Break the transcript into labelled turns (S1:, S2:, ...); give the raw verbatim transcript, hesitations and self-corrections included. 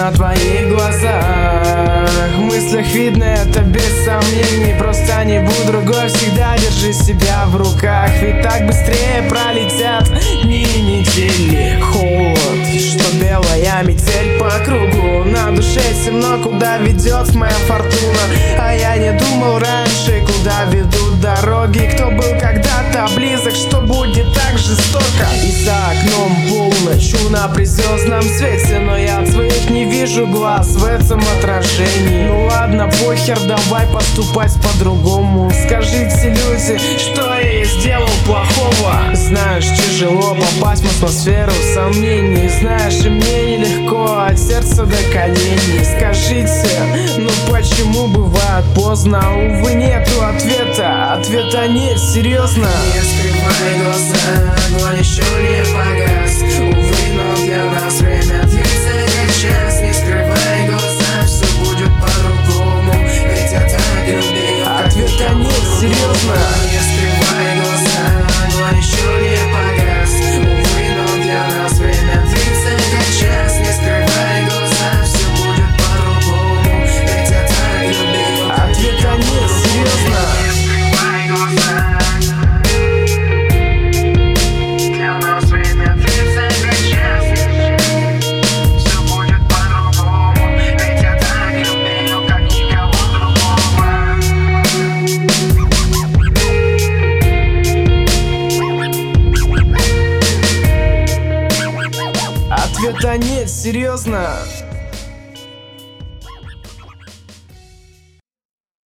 S1: на твоих глазах. В мыслях видно это без сомнений. Просто не будь другой, всегда держи себя в руках. Ведь так быстрее пролетят дни и недели. Холод, что белая метель по кругу. На душе темно, куда ведет моя фортуна. А я не думал раньше, куда ведут дороги. Кто был когда-то близок, что будет так жестоко. И за окном полночь на призвездном свете, но я своих не вижу глаз в этом отражении. Ну ладно, похер, давай поступать по-другому. Скажите, люди, что я сделал плохого? Знаешь, тяжело попасть в атмосферу сомнений. Знаешь, и мне нелегко от сердца до коленей. Скажите, ну почему бывает поздно? Увы, нету ответа, ответа нет, серьезно.
S2: Не скрывай глаза, огонь еще не погас. Увы, но для нас время длится как час. Не скрывай глаза, все будет по-другому. Ведь я так любил, как
S1: ответа нет, серьезно.
S2: Не скрывай глаза, огонь еще не погас. Увы, но для нас время длится как час. Не скрывай глаза, все будет по-другому. Ведь я так любил,
S1: ответа нет, серьезно.
S2: Не скрывай глаза.
S1: Ответа нет, серьезно.